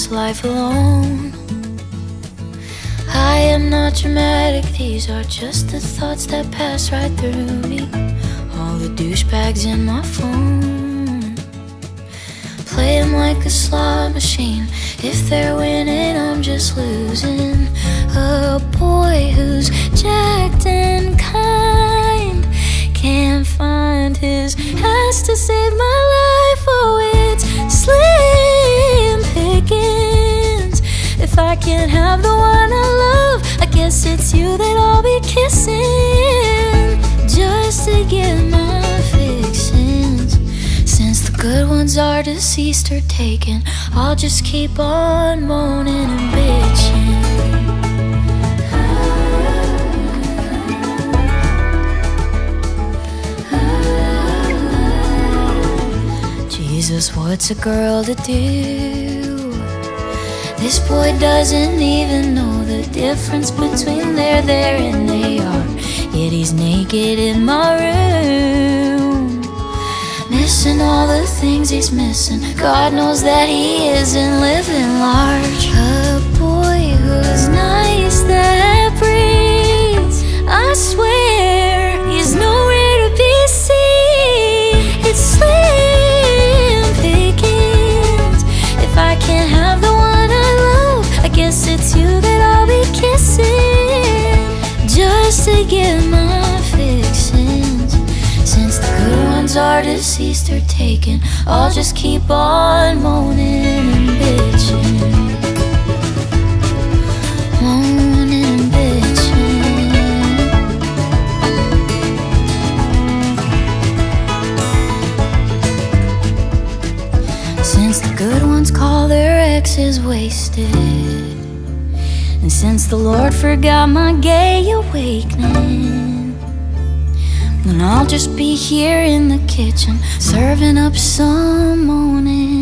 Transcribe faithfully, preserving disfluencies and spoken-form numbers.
this life alone. I am not dramatic, these are just the thoughts that pass right through me. All the douchebags in my phone, playing like a slot machine. If they're winning, I'm just losing. A boy who's jacked and kind can't find his ass to save my life. Oh, it's slim pickings. If I can't have the one I love, I guess it's you that I'll be kissing, just to get my fixins. Since the good ones are deceased or taken, I'll just keep on moaning and bitching. Jesus, what's a girl to do? This boy doesn't even know the difference between they're there and they are. Yet he's naked in my room, missing all the things he's missing. God knows that he isn't living large. A boy who's nice, that breathes, I swear he's nowhere to be seen. It's slim pickings. If I can't have the one I love, I guess it's you that I'll be kissing, just to get my fixins. Since the good ones are deceased or taken, I'll just keep on moaning and bitching, moaning and bitching. Since the good ones call their exes wasted, and since the Lord forgot my gay awakening, then I'll just be here in the kitchen, serving up some moaning